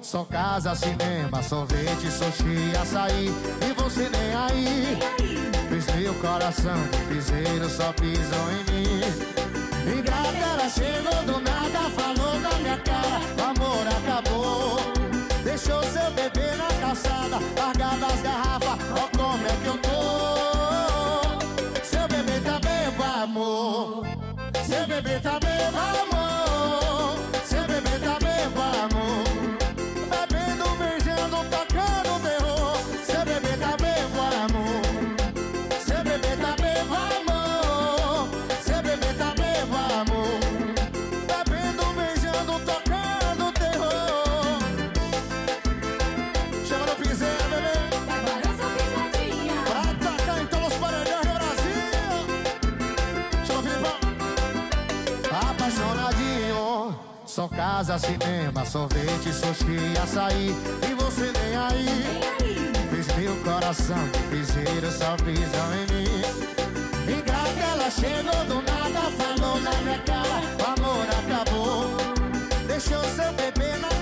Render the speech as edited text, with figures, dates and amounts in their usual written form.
Só casa, cinema, sorvete, sushi, açaí. E você nem aí. Fez meu coração de piseiro, só pisou em mim. Ingrata, ela chegou do nada, falou na minha cara: o amor acabou. Deixou seu bebê na calçada, largado as garrafas. Ó como é que eu tô. Seu bebê tá bebo, amor. Seu bebê tá bebo, amor. Seu bebê tá bebo, amor. Bebendo, beijando, tocando terror. Seu bebê tá bebo, amor. Seu bebê tá bebo, amor. Seu bebê tá bebo, amor. Bebendo, beijando, tocando terror. Chama no piseiro, bebê. Balança pisadinha. Pra atacar então os paredões do Brasil. Chama o Filipão. Apaixonadinho. Só casa, cinema, sorvete, sushi, açaí. E você nem aí. Fez meu coração de piseiro, só pisou em mim. Ingrata, ela chegou do nada, falou na minha cara: o amor acabou. Deixou seu bebê na